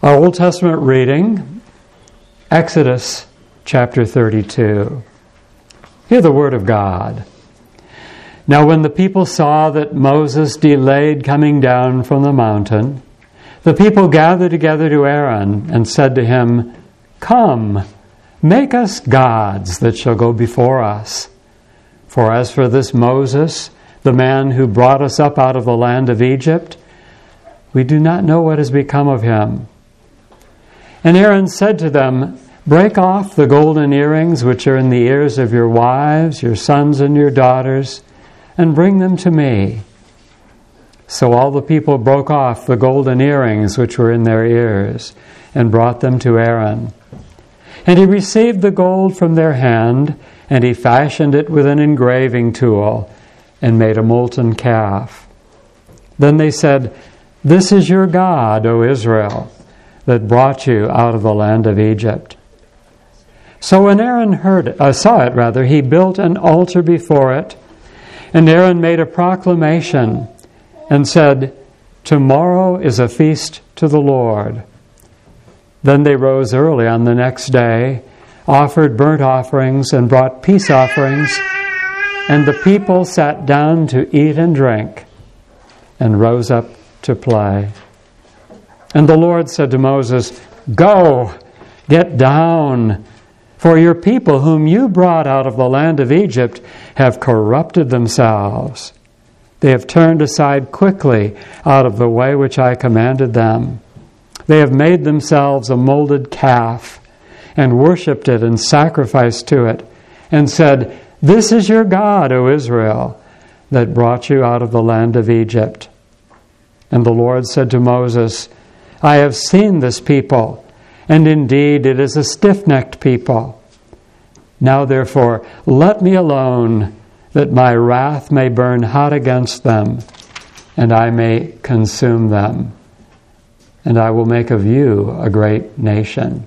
Our Old Testament reading, Exodus chapter 32. Hear the word of God. Now when the people saw that Moses delayed coming down from the mountain, the people gathered together to Aaron and said to him, "Come, make us gods that shall go before us. For as for this Moses, the man who brought us up out of the land of Egypt, we do not know what has become of him." And Aaron said to them, "Break off the golden earrings which are in the ears of your wives, your sons and your daughters, and bring them to me." So all the people broke off the golden earrings which were in their ears, and brought them to Aaron. And he received the gold from their hand, and he fashioned it with an engraving tool, and made a molten calf. Then they said, "This is your God, O Israel, that brought you out of the land of Egypt." So when Aaron saw it, he built an altar before it, and Aaron made a proclamation and said, "Tomorrow is a feast to the Lord." Then they rose early on the next day, offered burnt offerings, and brought peace offerings, and the people sat down to eat and drink, and rose up to play. And the Lord said to Moses, "Go, get down, for your people whom you brought out of the land of Egypt have corrupted themselves. They have turned aside quickly out of the way which I commanded them. They have made themselves a molded calf, and worshipped it and sacrificed to it, and said, 'This is your God, O Israel, that brought you out of the land of Egypt.' And the Lord said to Moses, 'I have seen this people, and indeed it is a stiff-necked people. Now therefore let me alone, that my wrath may burn hot against them, and I may consume them. And I will make of you a great nation.'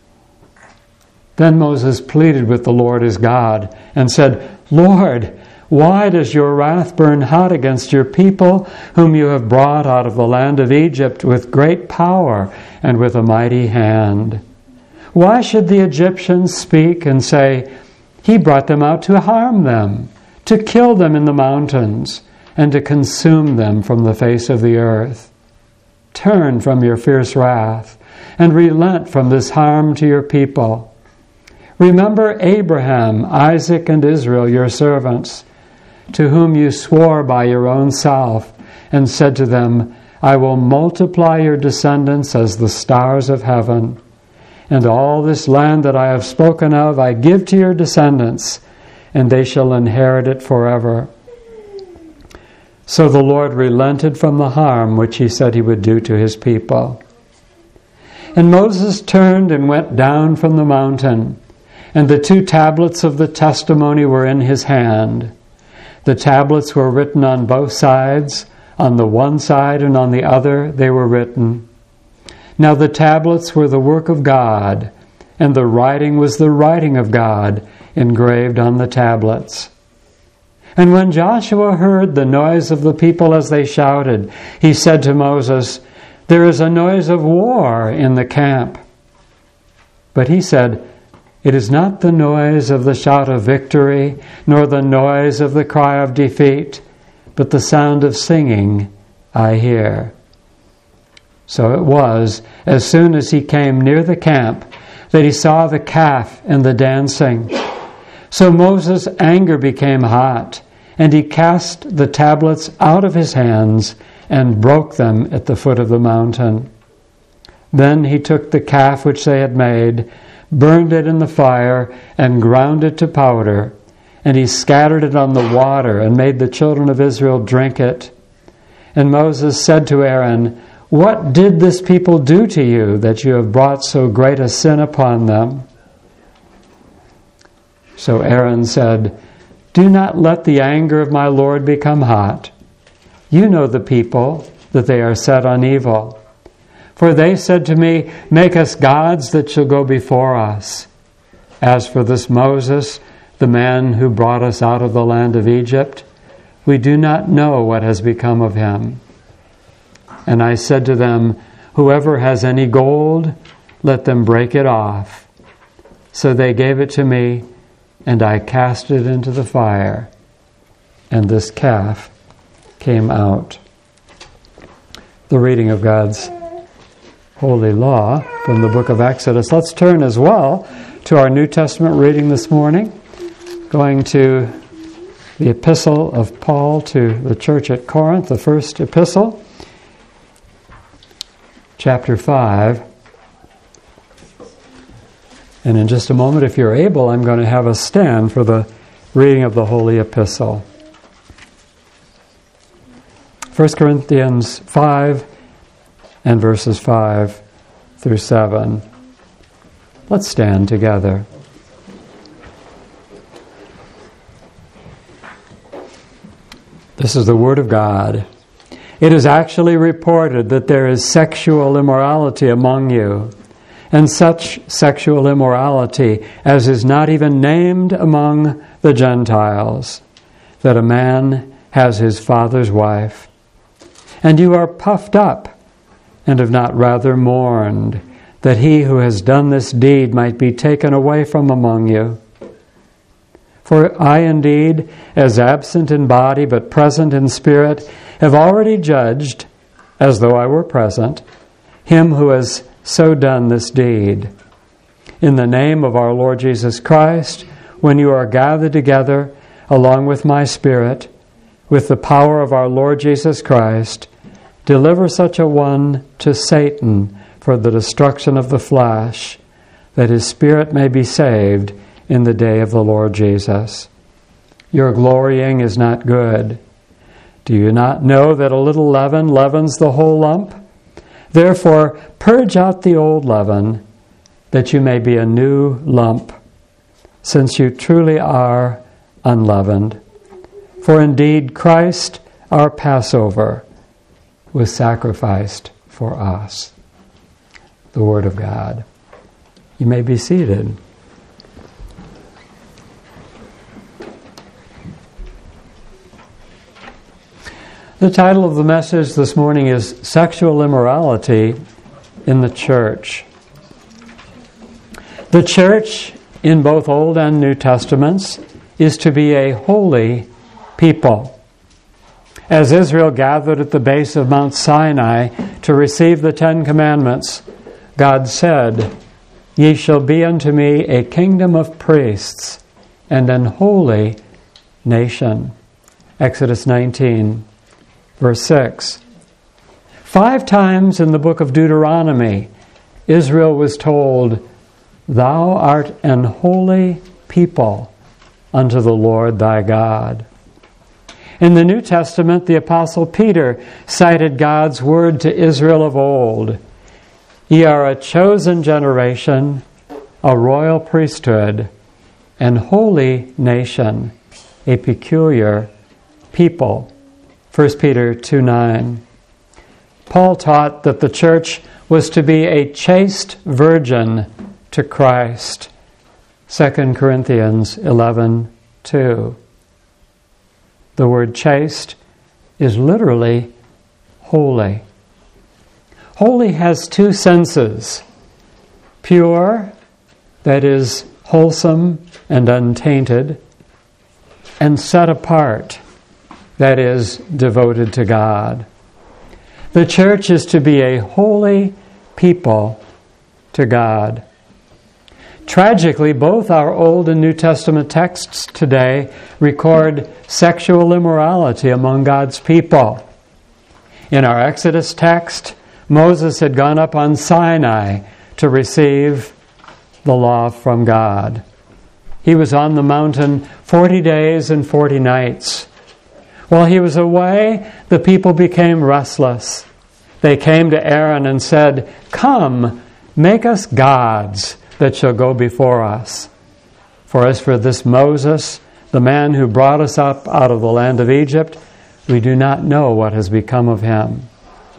Then Moses pleaded with the Lord his God, and said, 'Lord, why does your wrath burn hot against your people, whom you have brought out of the land of Egypt with great power and with a mighty hand? Why should the Egyptians speak and say, He brought them out to harm them, to kill them in the mountains, and to consume them from the face of the earth? Turn from your fierce wrath, and relent from this harm to your people. Remember Abraham, Isaac, and Israel, your servants, to whom you swore by your own self, and said to them, I will multiply your descendants as the stars of heaven. And all this land that I have spoken of I give to your descendants, and they shall inherit it forever.' So the Lord relented from the harm which he said he would do to his people. And Moses turned and went down from the mountain, and the 2 tablets of the testimony were in his hand. The tablets were written on both sides. On the one side and on the other they were written. Now the tablets were the work of God, and the writing was the writing of God engraved on the tablets. And when Joshua heard the noise of the people as they shouted, he said to Moses, There is a noise of war in the camp. But he said, It is not the noise of the shout of victory, nor the noise of the cry of defeat, but the sound of singing I hear. So it was, as soon as he came near the camp, that he saw the calf and the dancing. So Moses' anger became hot, and he cast the tablets out of his hands and broke them at the foot of the mountain. Then he took the calf which they had made, burned it in the fire, and ground it to powder, and he scattered it on the water and made the children of Israel drink it. And Moses said to Aaron, What did this people do to you, that you have brought so great a sin upon them? So Aaron said, Do not let the anger of my Lord become hot. You know the people, that they are set on evil. For they said to me, Make us gods that shall go before us. As for this Moses, the man who brought us out of the land of Egypt, we do not know what has become of him. And I said to them, Whoever has any gold, let them break it off. So they gave it to me, and I cast it into the fire, and this calf came out. The reading of God's holy law from the book of Exodus. Let's turn as well to our New Testament reading this morning, going to the epistle of Paul to the church at Corinth, the first epistle, chapter 5. And in just a moment, if you're able, I'm going to have us stand for the reading of the holy epistle. 1 Corinthians 5 and verses 5 through 7. Let's stand together. This is the Word of God. It is actually reported that there is sexual immorality among you, and such sexual immorality as is not even named among the Gentiles, that a man has his father's wife. And you are puffed up, and have not rather mourned, that he who has done this deed might be taken away from among you. For I indeed, as absent in body but present in spirit, have already judged, as though I were present, him who has so done this deed. In the name of our Lord Jesus Christ, when you are gathered together, along with my spirit, with the power of our Lord Jesus Christ, deliver such a one to Satan for the destruction of the flesh, that his spirit may be saved in the day of the Lord Jesus. Your glorying is not good. Do you not know that a little leaven leavens the whole lump? Therefore, purge out the old leaven, that you may be a new lump, since you truly are unleavened. For indeed Christ, our Passover, was sacrificed for us. The Word of God. You may be seated. The title of the message this morning is Sexual Immorality in the Church. The church, in both Old and New Testaments, is to be a holy people. As Israel gathered at the base of Mount Sinai to receive the Ten Commandments, God said, "Ye shall be unto me a kingdom of priests and an holy nation." Exodus 19. Verse 6. 5 times in the book of Deuteronomy, Israel was told, "Thou art an holy people unto the Lord thy God." In the New Testament, the Apostle Peter cited God's word to Israel of old, "Ye are a chosen generation, a royal priesthood, an holy nation, a peculiar people." 1 Peter 2:9. Paul taught that the church was to be a chaste virgin to Christ. 2 Corinthians 11:2. The word chaste is literally holy. Holy has 2 senses. Pure, that is wholesome and untainted, and set apart, that is, devoted to God. The church is to be a holy people to God. Tragically, both our Old and New Testament texts today record sexual immorality among God's people. In our Exodus text, Moses had gone up on Sinai to receive the law from God. He was on the mountain 40 days and 40 nights. While he was away, the people became restless. They came to Aaron and said, "Come, make us gods that shall go before us. For as for this Moses, the man who brought us up out of the land of Egypt, we do not know what has become of him."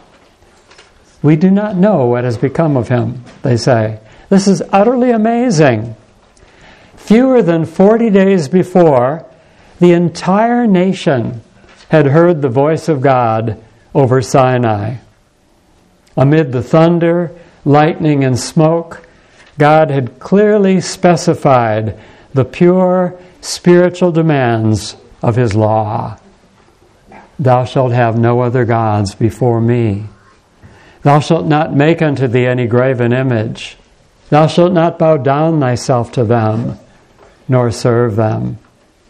We do not know what has become of him, they say. This is utterly amazing. Fewer than 40 days before, the entire nation had heard the voice of God over Sinai. Amid the thunder, lightning, and smoke, God had clearly specified the pure spiritual demands of His law. Thou shalt have no other gods before me. Thou shalt not make unto thee any graven image. Thou shalt not bow down thyself to them, nor serve them.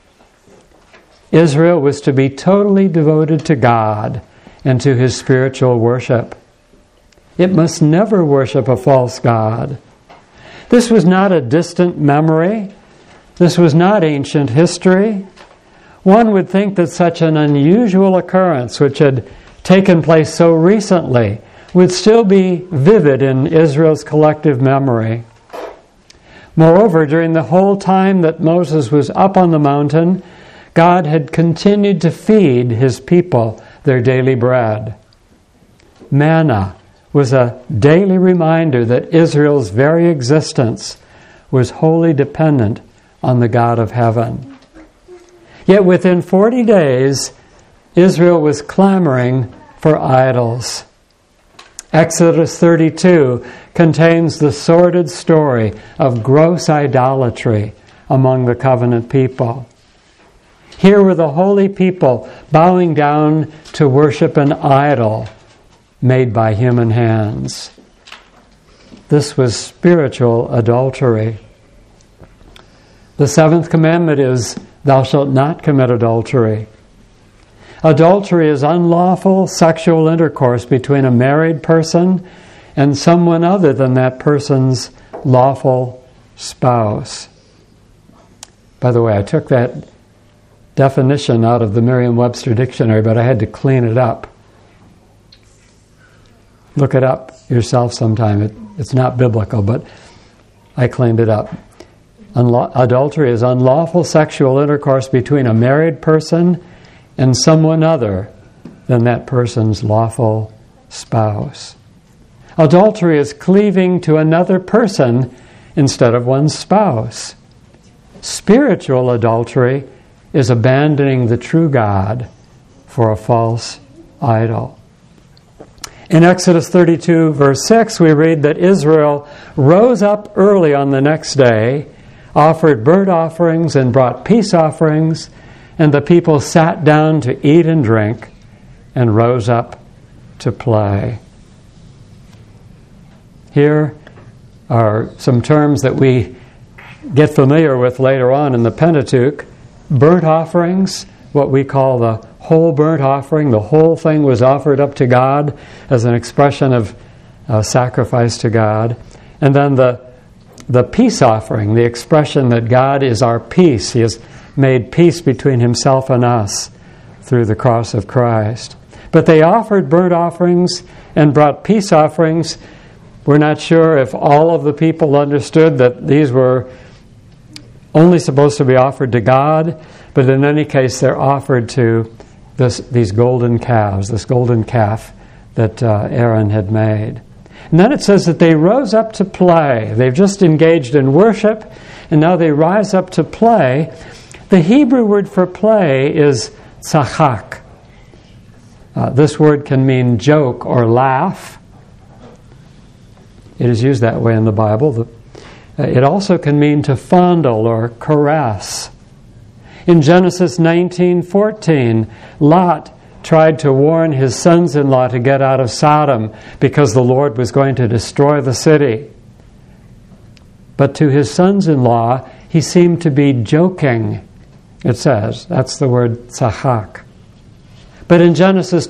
Israel was to be totally devoted to God and to His spiritual worship. It must never worship a false god. This was not a distant memory. This was not ancient history. One would think that such an unusual occurrence, which had taken place so recently, would still be vivid in Israel's collective memory. Moreover, during the whole time that Moses was up on the mountain, God had continued to feed His people their daily bread. Manna was a daily reminder that Israel's very existence was wholly dependent on the God of heaven. Yet within 40 days, Israel was clamoring for idols. Exodus 32 contains the sordid story of gross idolatry among the covenant people. Here were the holy people bowing down to worship an idol made by human hands. This was spiritual adultery. The seventh commandment is, thou shalt not commit adultery. Adultery is unlawful sexual intercourse between a married person and someone other than that person's lawful spouse. By the way, I took that definition out of the Merriam-Webster dictionary, but I had to clean it up. Look it up yourself sometime. It's not biblical, but I cleaned it up. Adultery is unlawful sexual intercourse between a married person and someone other than that person's lawful spouse. Adultery is cleaving to another person instead of one's spouse. Spiritual adultery is abandoning the true God for a false idol. In Exodus 32, verse 6, we read that Israel rose up early on the next day, offered burnt offerings and brought peace offerings, and the people sat down to eat and drink and rose up to play. Here are some terms that we get familiar with later on in the Pentateuch. Burnt offerings, what we call the whole burnt offering. The whole thing was offered up to God as an expression of sacrifice to God. And then the peace offering, the expression that God is our peace. He has made peace between Himself and us through the cross of Christ. But they offered burnt offerings and brought peace offerings. We're not sure if all of the people understood that these were only supposed to be offered to God, but in any case they're offered to these golden calves, this golden calf that Aaron had made. And then it says that they rose up to play. They've just engaged in worship, and now they rise up to play. The Hebrew word for play is tzachak. This word can mean joke or laugh. It is used that way in the Bible. It also can mean to fondle or caress. In Genesis 19:14, Lot tried to warn his sons-in-law to get out of Sodom because the Lord was going to destroy the city. But to his sons-in-law, he seemed to be joking, it says. That's the word tzachak. But in Genesis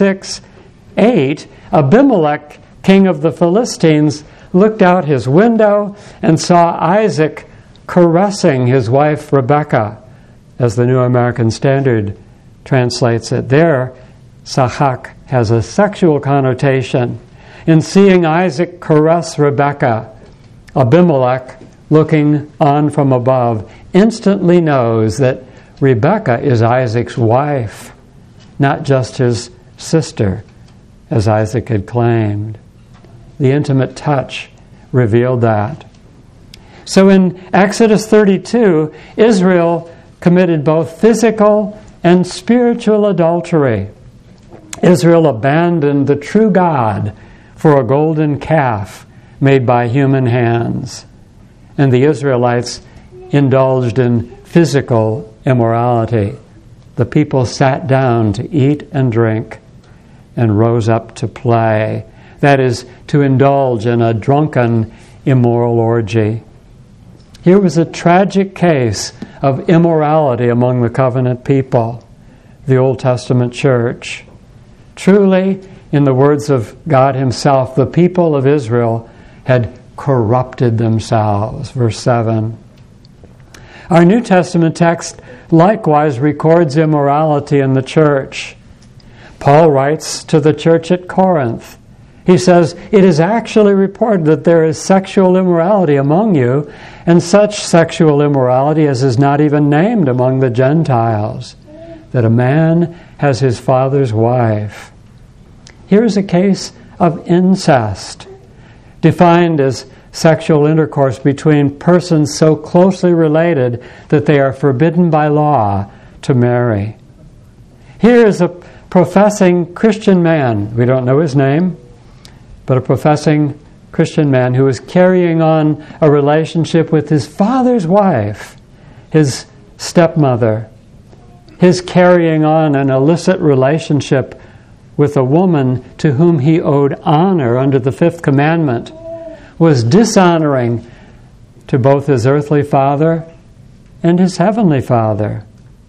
26:8, Abimelech, king of the Philistines, looked out his window and saw Isaac caressing his wife Rebekah, as the New American Standard translates it. There, tzachak has a sexual connotation. In seeing Isaac caress Rebekah, Abimelech, looking on from above, instantly knows that Rebekah is Isaac's wife, not just his sister, as Isaac had claimed. The intimate touch revealed that. So in Exodus 32, Israel committed both physical and spiritual adultery. Israel abandoned the true God for a golden calf made by human hands. And the Israelites indulged in physical immorality. The people sat down to eat and drink and rose up to play. That is, to indulge in a drunken, immoral orgy. Here was a tragic case of immorality among the covenant people, the Old Testament church. Truly, in the words of God Himself, the people of Israel had corrupted themselves. Verse 7. Our New Testament text likewise records immorality in the church. Paul writes to the church at Corinth. He says, "It is actually reported that there is sexual immorality among you, and such sexual immorality as is not even named among the Gentiles, that a man has his father's wife." Here is a case of incest, defined as sexual intercourse between persons so closely related that they are forbidden by law to marry. Here is a professing Christian man, we don't know his name, but a professing Christian man who is carrying on a relationship with his father's wife, his stepmother. His carrying on an illicit relationship with a woman to whom he owed honor under the fifth commandment was dishonoring to both his earthly father and his heavenly Father.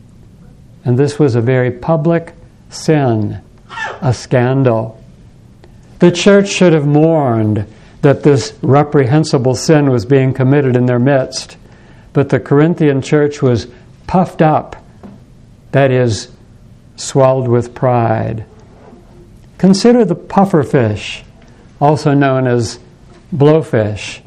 And this was a very public sin, a scandal. The church should have mourned that this reprehensible sin was being committed in their midst, but the Corinthian church was puffed up, that is, swelled with pride. Consider the pufferfish, also known as blowfish.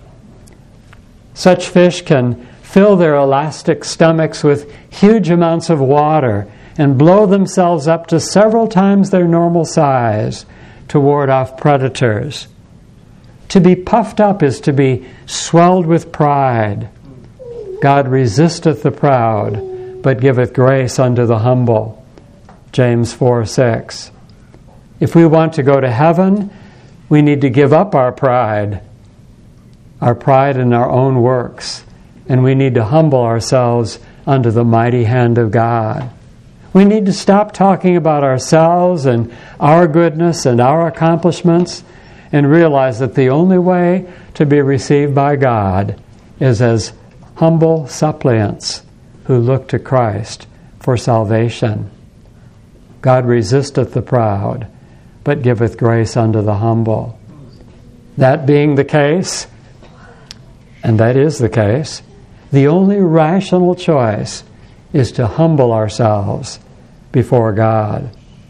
Such fish can fill their elastic stomachs with huge amounts of water and blow themselves up to several times their normal size to ward off predators. To be puffed up is to be swelled with pride. God resisteth the proud, but giveth grace unto the humble. James 4:6. If we want to go to heaven, we need to give up our pride in our own works, and we need to humble ourselves under the mighty hand of God. We need to stop talking about ourselves and our goodness and our accomplishments and realize that the only way to be received by God is as humble suppliants who look to Christ for salvation. God resisteth the proud, but giveth grace unto the humble. That being the case, and that is the case, the only rational choice is to humble ourselves before God.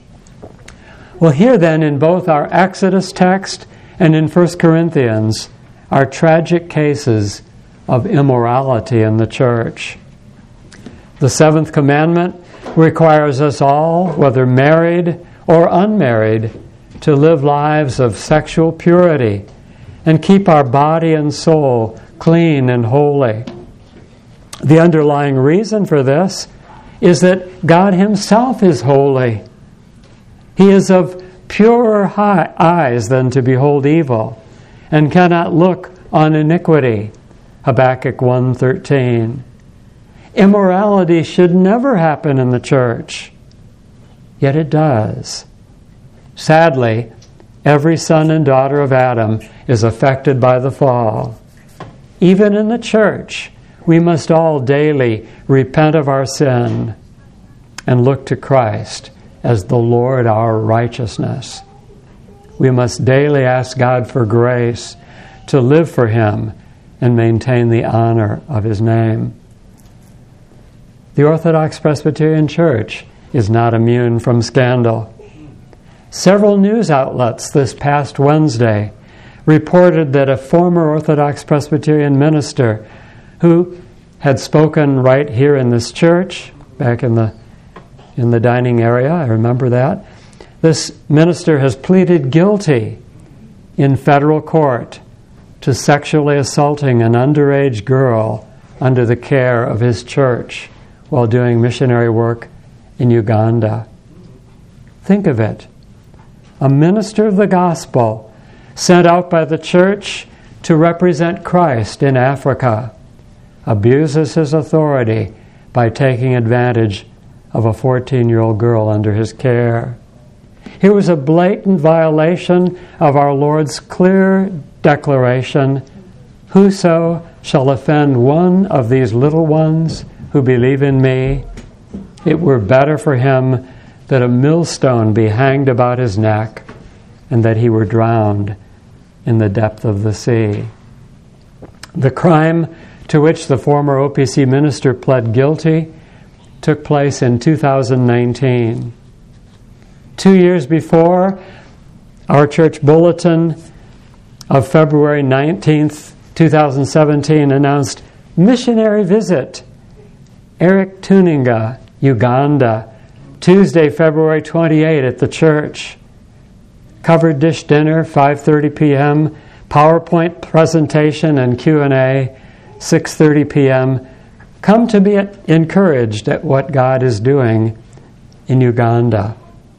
Well, here then, in both our Exodus text and in 1 Corinthians, are tragic cases of immorality in the church. The seventh commandment requires us all, whether married or unmarried, to live lives of sexual purity and keep our body and soul clean and holy. The underlying reason for this is that God Himself is holy. He is of purer eyes than to behold evil, and cannot look on iniquity. Habakkuk 1:13. Immorality should never happen in the church, yet it does. Sadly, every son and daughter of Adam is affected by the fall. Even in the church, we must all daily repent of our sin and look to Christ as the Lord our righteousness. We must daily ask God for grace to live for Him and maintain the honor of His name. The Orthodox Presbyterian Church is not immune from scandal. Several news outlets this past Wednesday reported that a former Orthodox Presbyterian minister who had spoken right here in this church, back in the dining area, I remember that, this minister has pleaded guilty in federal court to sexually assaulting an underage girl under the care of his church while doing missionary work in Uganda. Think of it. A minister of the gospel sent out by the church to represent Christ in Africa, abuses his authority by taking advantage of a 14-year-old girl under his care. Here was a blatant violation of our Lord's clear declaration, "Whoso shall offend one of these little ones who believe in me, it were better for him that a millstone be hanged about his neck and that he were drowned in the depth of the sea." The crime to which the former OPC minister pled guilty took place in 2019. 2 years before, our church bulletin of February 19th, 2017 announced missionary visit, Eric Tuninga, Uganda, Tuesday, February 28 at the church. Covered dish dinner, 5:30 p.m., PowerPoint presentation and Q&A, 6:30 p.m. Come to be encouraged at what God is doing in Uganda.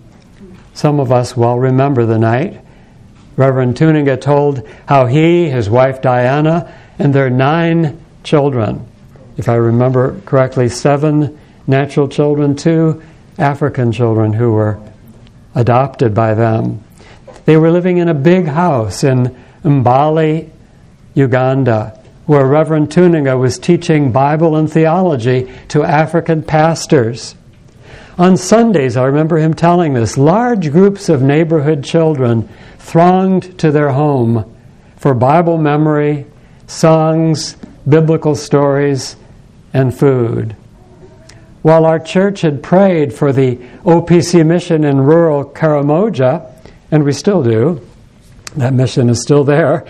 Some of us well remember the night. Reverend Tuninga told how he, his wife Diana, and their 9 children, if I remember correctly, 7 natural children, 2 African children who were adopted by them. They were living in a big house in Mbale, Uganda, where Reverend Tuninga was teaching Bible and theology to African pastors. On Sundays, I remember him telling this, large groups of neighborhood children thronged to their home for Bible memory, songs, biblical stories, and food. While our church had prayed for the OPC mission in rural Karamoja, and we still do, that mission is still there,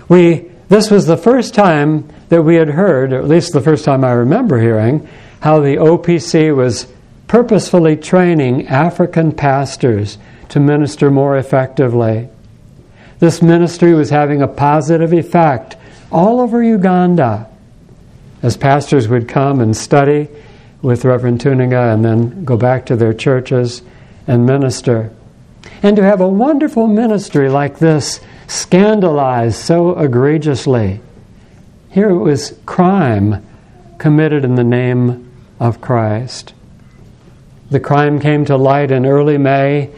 this was the first time that we had heard, or at least the first time I remember hearing, how the OPC was purposefully training African pastors to minister more effectively. This ministry was having a positive effect all over Uganda as pastors would come and study with Reverend Tuninga and then go back to their churches and minister. And to have a wonderful ministry like this scandalized so egregiously. Here it was crime committed in the name of Christ. The crime came to light in early May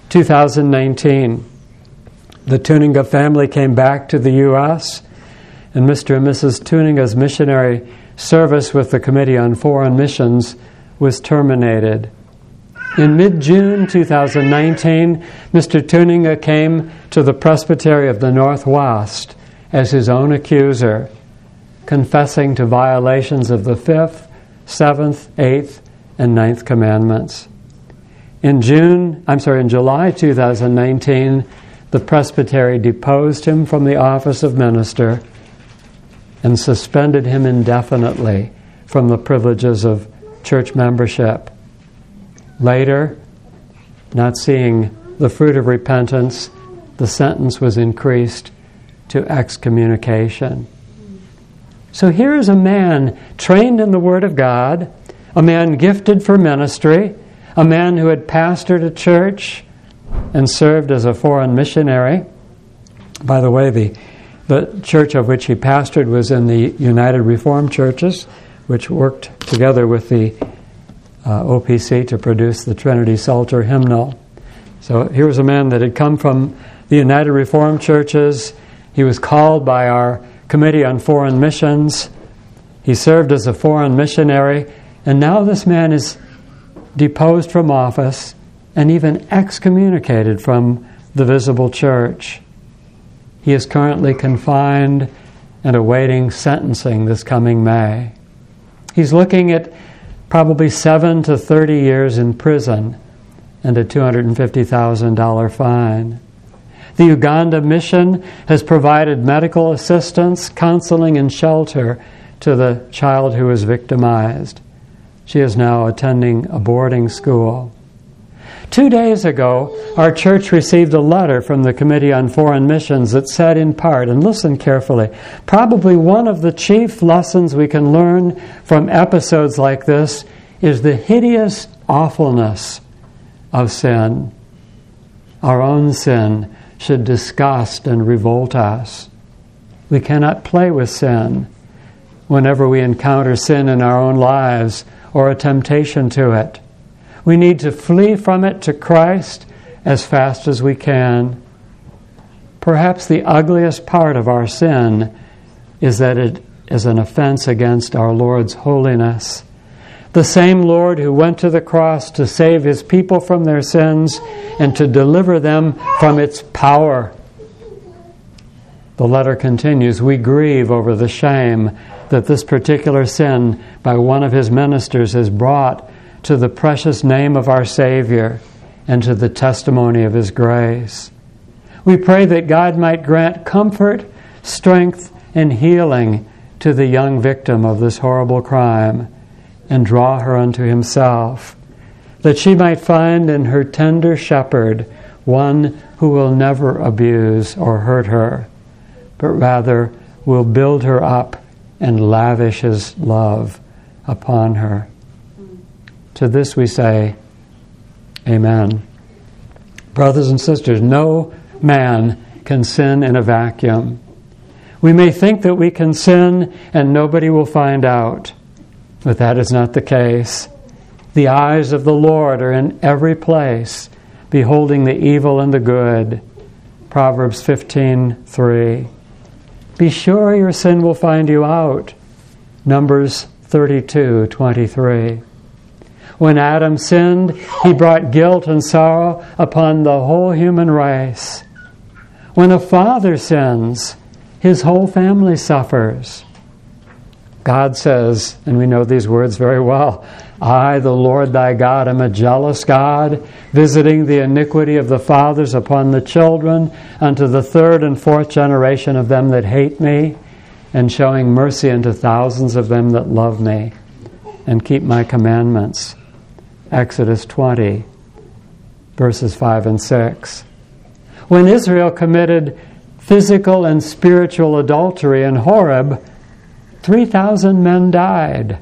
2019. The Tuninga family came back to the U.S., and Mr. and Mrs. Tuninga's missionary service with the Committee on Foreign Missions was terminated. In mid-June 2019, Mr. Tuninga came to the Presbytery of the Northwest as his own accuser, confessing to violations of the 5th, 7th, 8th, and 9th commandments. In July 2019, the Presbytery deposed him from the office of minister and suspended him indefinitely from the privileges of church membership. Later, not seeing the fruit of repentance, the sentence was increased to excommunication. So here is a man trained in the Word of God, a man gifted for ministry, a man who had pastored a church and served as a foreign missionary. By the way, the church of which he pastored was in the United Reformed Churches, which worked together with the OPC to produce the Trinity Psalter hymnal. So here was a man that had come from the United Reformed Churches. He was called by our Committee on Foreign Missions. He served as a foreign missionary, and now this man is deposed from office and even excommunicated from the visible church. He is currently confined and awaiting sentencing this coming May. He's looking at probably 7 to 30 years in prison and a $250,000 fine. The Uganda mission has provided medical assistance, counseling, and shelter to the child who was victimized. She is now attending a boarding school. 2 days ago, our church received a letter from the Committee on Foreign Missions that said in part, and listen carefully, probably one of the chief lessons we can learn from episodes like this is the hideous awfulness of sin, our own sin, should disgust and revolt us. We cannot play with sin. Whenever we encounter sin in our own lives or a temptation to it, we need to flee from it to Christ as fast as we can. Perhaps the ugliest part of our sin is that it is an offense against our Lord's holiness. The same Lord who went to the cross to save His people from their sins and to deliver them from its power. The letter continues, we grieve over the shame that this particular sin by one of His ministers has brought to the precious name of our Savior and to the testimony of His grace. We pray that God might grant comfort, strength, and healing to the young victim of this horrible crime and draw her unto Himself, that she might find in her tender shepherd one who will never abuse or hurt her, but rather will build her up and lavish His love upon her. To this we say, Amen. Brothers and sisters, no man can sin in a vacuum. We may think that we can sin and nobody will find out, but that is not the case. The eyes of the Lord are in every place, beholding the evil and the good. Proverbs 15:3. Be sure your sin will find you out. Numbers 32:23. When Adam sinned, he brought guilt and sorrow upon the whole human race. When a father sins, his whole family suffers. God says, and we know these words very well, I, the Lord thy God, am a jealous God, visiting the iniquity of the fathers upon the children, unto the third and fourth generation of them that hate me, and showing mercy unto thousands of them that love me, and keep my commandments. Exodus 20, verses 5 and 6. When Israel committed physical and spiritual adultery in Horeb, 3,000 men died.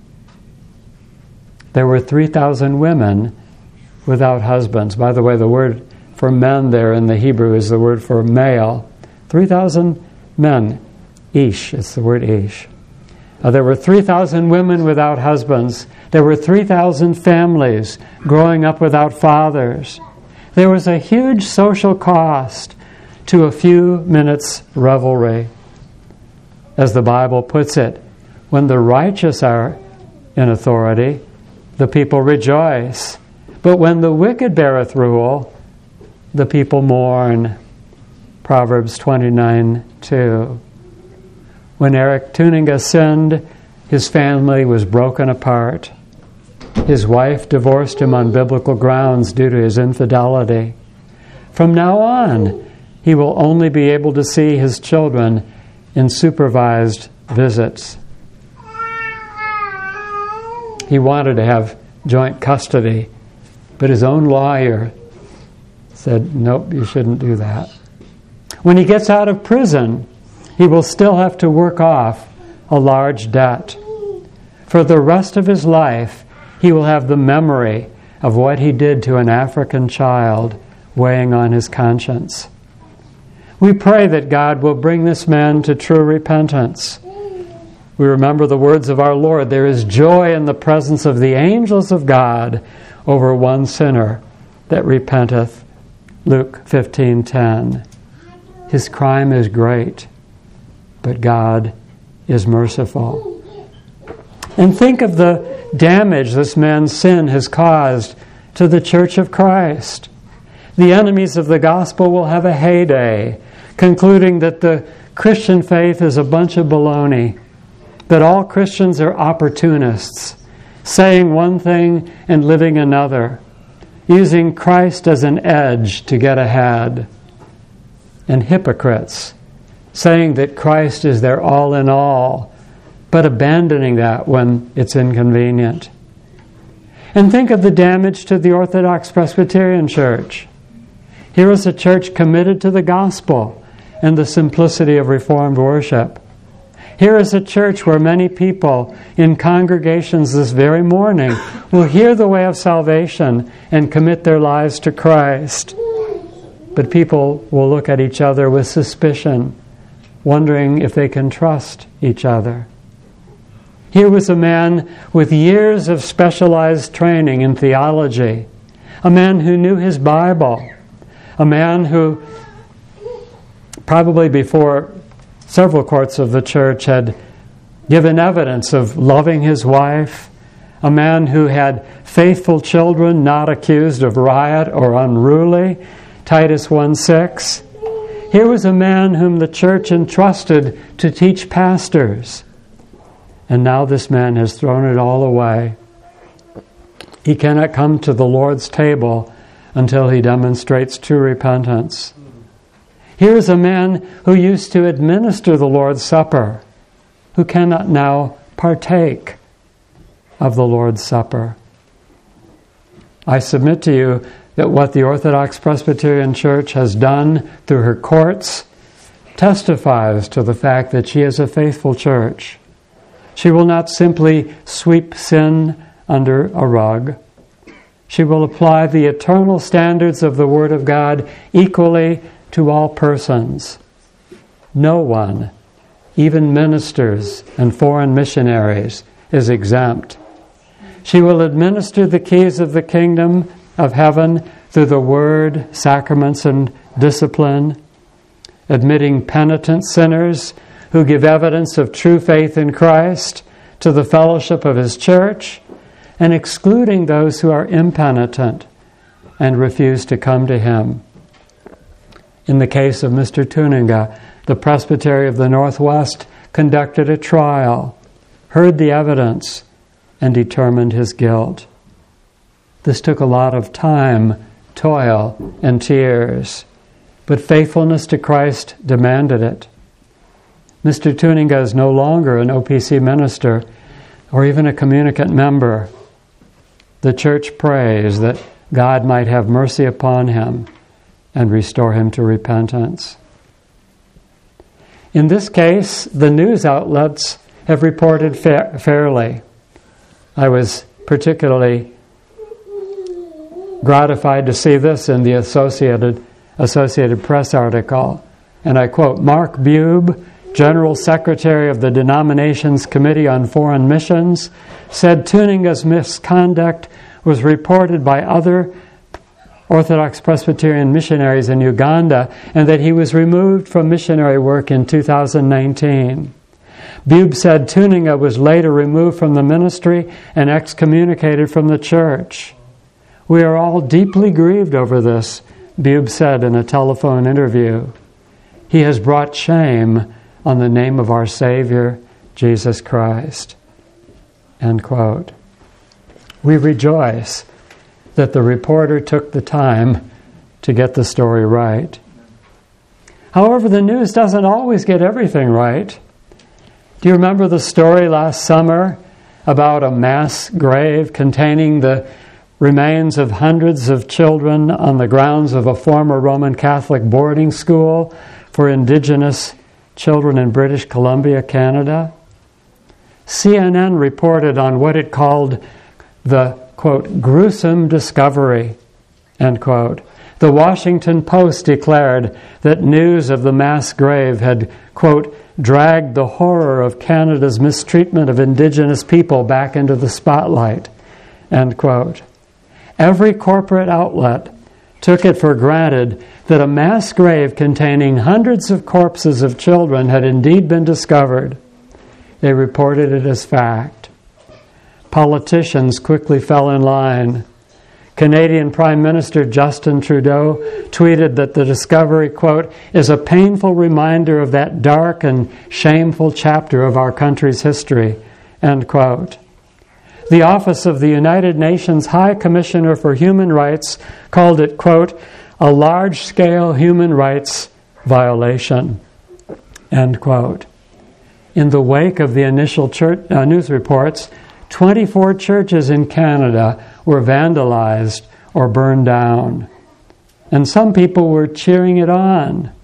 There were 3,000 women without husbands. By the way, the word for men there in the Hebrew is the word for male. 3,000 men. Ish, it's the word ish. There were 3,000 women without husbands. There were 3,000 families growing up without fathers. There was a huge social cost to a few minutes' revelry. As the Bible puts it, when the righteous are in authority, the people rejoice. But when the wicked beareth rule, the people mourn. Proverbs 29:2. When Eric Tuninga sinned, his family was broken apart. His wife divorced him on biblical grounds due to his infidelity. From now on, he will only be able to see his children in supervised visits. He wanted to have joint custody, but his own lawyer said, nope, you shouldn't do that. When he gets out of prison, he will still have to work off a large debt. For the rest of his life, he will have the memory of what he did to an African child weighing on his conscience. We pray that God will bring this man to true repentance. We remember the words of our Lord, there is joy in the presence of the angels of God over one sinner that repenteth. Luke 15:10. His crime is great, but God is merciful. And think of the damage this man's sin has caused to the Church of Christ. The enemies of the gospel will have a heyday, concluding that the Christian faith is a bunch of baloney, that all Christians are opportunists, saying one thing and living another, using Christ as an edge to get ahead, and hypocrites, saying that Christ is their all in all, but abandoning that when it's inconvenient. And think of the damage to the Orthodox Presbyterian Church. Here is a church committed to the gospel and the simplicity of Reformed worship. Here is a church where many people in congregations this very morning will hear the way of salvation and commit their lives to Christ. but people will look at each other with suspicion, wondering if they can trust each other. Here was a man with years of specialized training in theology, a man who knew his Bible, a man who probably before several courts of the church had given evidence of loving his wife, a man who had faithful children not accused of riot or unruly, Titus 1:6. Here was a man whom the church entrusted to teach pastors. And now this man has thrown it all away. He cannot come to the Lord's table until he demonstrates true repentance. Here is a man who used to administer the Lord's Supper, who cannot now partake of the Lord's Supper. I submit to you that what the Orthodox Presbyterian Church has done through her courts testifies to the fact that she is a faithful church. She will not simply sweep sin under a rug. She will apply the eternal standards of the Word of God equally to all persons. No one, even ministers and foreign missionaries, is exempt. She will administer the keys of the kingdom of heaven through the Word, sacraments, and discipline, admitting penitent sinners who give evidence of true faith in Christ to the fellowship of His church, and excluding those who are impenitent and refuse to come to Him. In the case of Mr. Tuninga, the Presbytery of the Northwest conducted a trial, heard the evidence, and determined his guilt. This took a lot of time, toil, and tears, but faithfulness to Christ demanded it. Mr. Tuninga is no longer an OPC minister or even a communicant member. The church prays that God might have mercy upon him and restore him to repentance. In this case, the news outlets have reported fairly. I was particularly gratified to see this in the Associated Press article. And I quote, Mark Bube, General Secretary of the Denominations Committee on Foreign Missions, said Tuninga's misconduct was reported by other Orthodox Presbyterian missionaries in Uganda and that he was removed from missionary work in 2019. Bube said Tuninga was later removed from the ministry and excommunicated from the church. We are all deeply grieved over this, Bube said in a telephone interview. He has brought shame on the name of our Savior, Jesus Christ. End quote. We rejoice that the reporter took the time to get the story right. However, the news doesn't always get everything right. Do you remember the story last summer about a mass grave containing the remains of hundreds of children on the grounds of a former Roman Catholic boarding school for Indigenous children in British Columbia, Canada? CNN reported on what it called the, quote, gruesome discovery, end quote. The Washington Post declared that news of the mass grave had, quote, dragged the horror of Canada's mistreatment of Indigenous people back into the spotlight, end quote. Every corporate outlet took it for granted that a mass grave containing hundreds of corpses of children had indeed been discovered. They reported it as fact. Politicians quickly fell in line. Canadian Prime Minister Justin Trudeau tweeted that the discovery, quote, is a painful reminder of that dark and shameful chapter of our country's history, end quote. The Office of the United Nations High Commissioner for Human Rights called it, quote, a large-scale human rights violation, end quote. In the wake of the initial news reports, 24 churches in Canada were vandalized or burned down. And some people were cheering it on.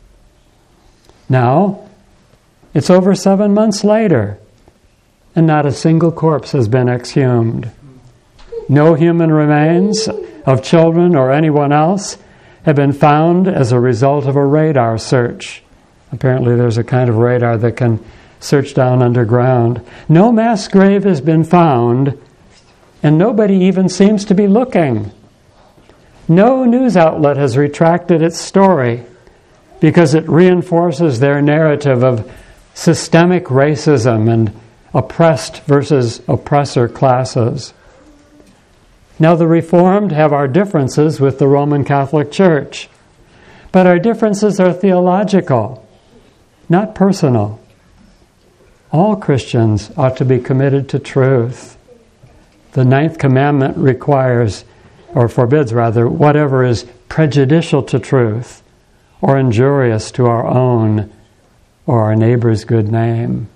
Now, it's over 7 months later, and not a single corpse has been exhumed. No human remains of children or anyone else have been found as a result of a radar search. Apparently there's a kind of radar that can search down underground. No mass grave has been found, and nobody even seems to be looking. No news outlet has retracted its story because it reinforces their narrative of systemic racism and oppressed versus oppressor classes. Now, the Reformed have our differences with the Roman Catholic Church, but our differences are theological, not personal. All Christians ought to be committed to truth. The 9th commandment requires, or forbids rather, whatever is prejudicial to truth or injurious to our own or our neighbor's good name.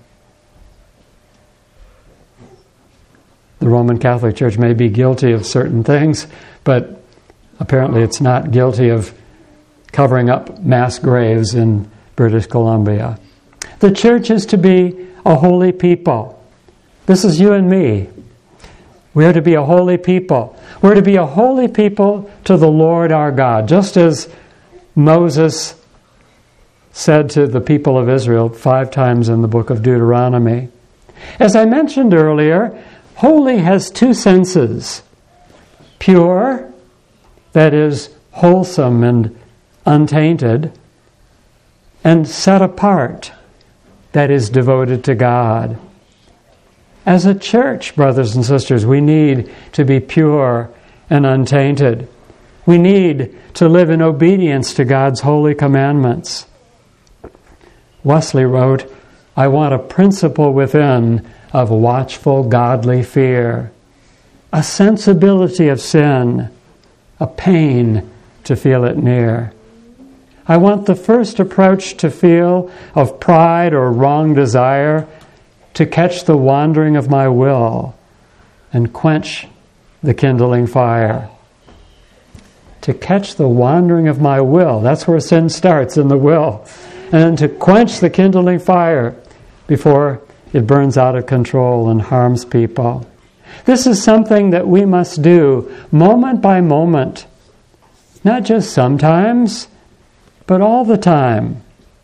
The Roman Catholic Church may be guilty of certain things, but apparently it's not guilty of covering up mass graves in British Columbia. The church is to be a holy people. This is you and me. We are to be a holy people. We're to be a holy people to the Lord our God, just as Moses said to the people of Israel 5 times in the book of Deuteronomy. As I mentioned earlier, holy has 2 senses. Pure, that is, wholesome and untainted, and set apart, that is, devoted to God. As a church, brothers and sisters, we need to be pure and untainted. We need to live in obedience to God's holy commandments. Wesley wrote, "I want a principle within of watchful godly fear, a sensibility of sin, a pain to feel it near. I want the first approach to feel of pride or wrong desire to catch the wandering of my will and quench the kindling fire." To catch the wandering of my will, that's where sin starts, in the will. And to quench the kindling fire before it burns out of control and harms people. This is something that we must do moment by moment. Not just sometimes, but all the time.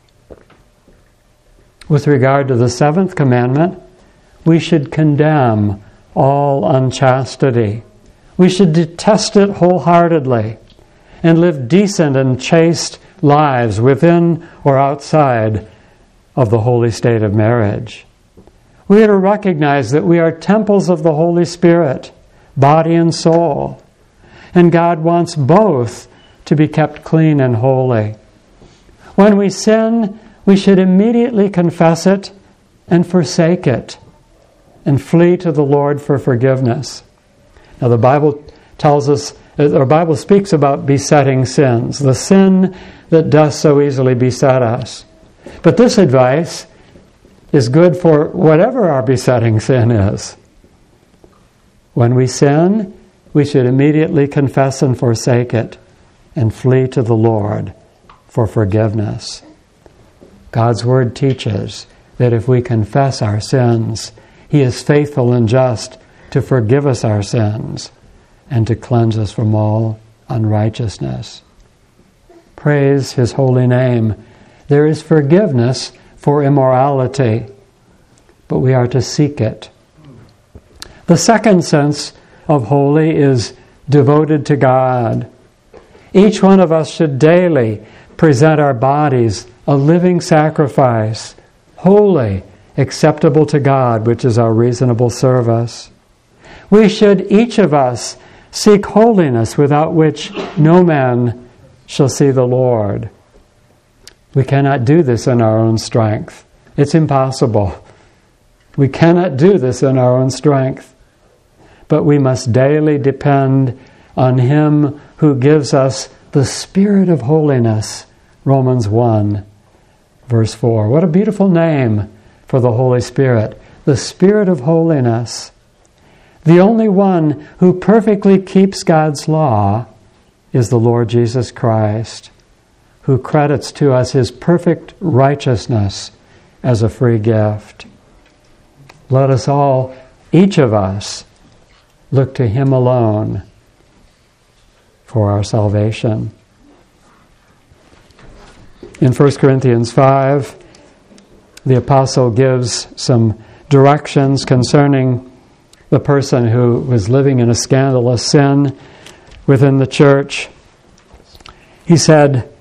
With regard to the 7th commandment, we should condemn all unchastity. We should detest it wholeheartedly and live decent and chaste lives within or outside of the holy state of marriage. We are to recognize that we are temples of the Holy Spirit, body and soul, and God wants both to be kept clean and holy. When we sin, we should immediately confess it and forsake it and flee to the Lord for forgiveness. Now the Bible tells us, or Bible speaks about besetting sins, the sin that does so easily beset us. But this advice is good for whatever our besetting sin is. When we sin, we should immediately confess and forsake it and flee to the Lord for forgiveness. God's Word teaches that if we confess our sins, He is faithful and just to forgive us our sins and to cleanse us from all unrighteousness. Praise His holy name. There is forgiveness for immorality, but we are to seek it. The second sense of holy is devoted to God. Each one of us should daily present our bodies a living sacrifice, holy, acceptable to God, which is our reasonable service. We should, each of us, seek holiness without which no man shall see the Lord. We cannot do this in our own strength. It's impossible. We cannot do this in our own strength. But we must daily depend on Him who gives us the Spirit of holiness. Romans 1, verse 4. What a beautiful name for the Holy Spirit. The Spirit of holiness. The only one who perfectly keeps God's law is the Lord Jesus Christ, who credits to us His perfect righteousness as a free gift. Let us all, each of us, look to Him alone for our salvation. In 1 Corinthians 5, the apostle gives some directions concerning the person who was living in a scandalous sin within the church. He said,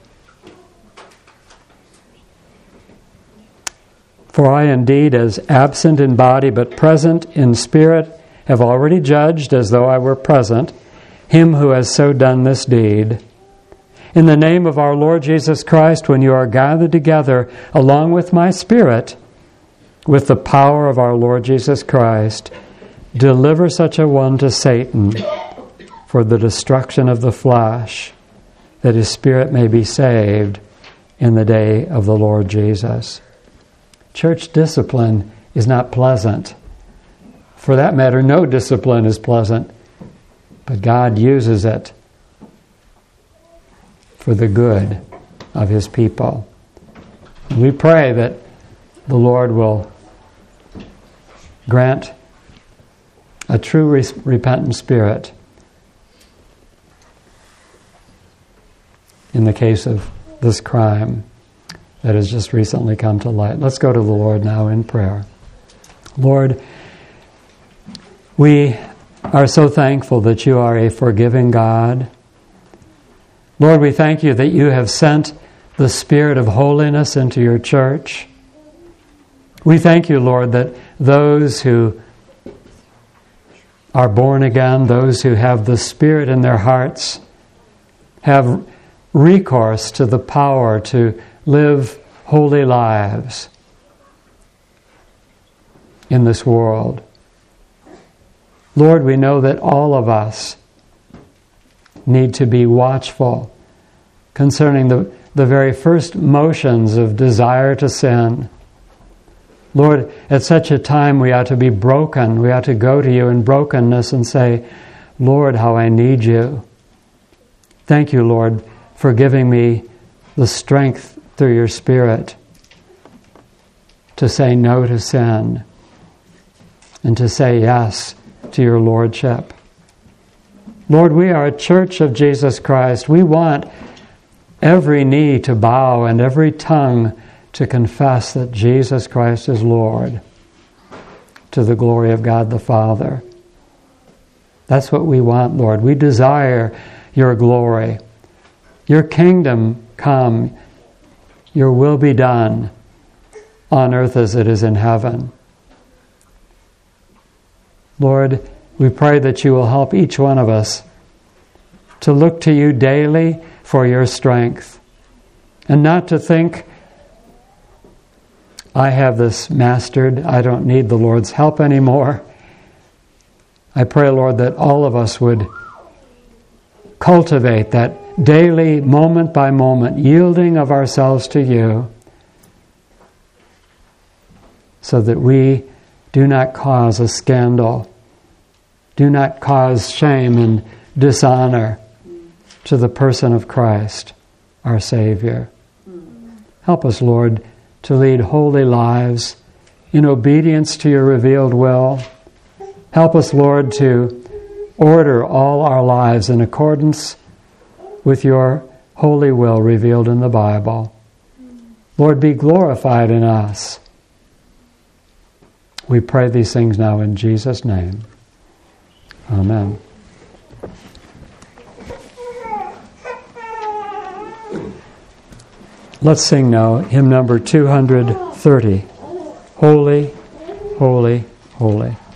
"For I indeed, as absent in body but present in spirit, have already judged, as though I were present, him who has so done this deed. In the name of our Lord Jesus Christ, when you are gathered together along with my spirit, with the power of our Lord Jesus Christ, deliver such a one to Satan for the destruction of the flesh, that his spirit may be saved in the day of the Lord Jesus." Church discipline is not pleasant. For that matter, no discipline is pleasant, but God uses it for the good of His people. We pray that the Lord will grant a true repentant spirit in the case of this crime that has just recently come to light. Let's go to the Lord now in prayer. Lord, we are so thankful that you are a forgiving God. Lord, we thank you that you have sent the Spirit of holiness into your church. We thank you, Lord, that those who are born again, those who have the Spirit in their hearts, have recourse to the power to live holy lives in this world. Lord, we know that all of us need to be watchful concerning the very first motions of desire to sin. Lord, at such a time we ought to be broken. We ought to go to you in brokenness and say, Lord, how I need you. Thank you, Lord, for giving me the strength through your Spirit to say no to sin and to say yes to your Lordship. Lord, we are a church of Jesus Christ. We want every knee to bow and every tongue to confess that Jesus Christ is Lord, to the glory of God the Father. That's what we want, Lord. We desire your glory. Your kingdom come. Your will be done on earth as it is in heaven. Lord, we pray that you will help each one of us to look to you daily for your strength and not to think, I have this mastered, I don't need the Lord's help anymore. I pray, Lord, that all of us would cultivate that daily, moment by moment, yielding of ourselves to you so that we do not cause a scandal, do not cause shame and dishonor to the person of Christ, our Savior. Help us, Lord, to lead holy lives in obedience to your revealed will. Help us, Lord, to order all our lives in accordance with your holy will revealed in the Bible. Lord, be glorified in us. We pray these things now in Jesus' name. Amen. Let's sing now hymn number 230. Holy, holy, holy.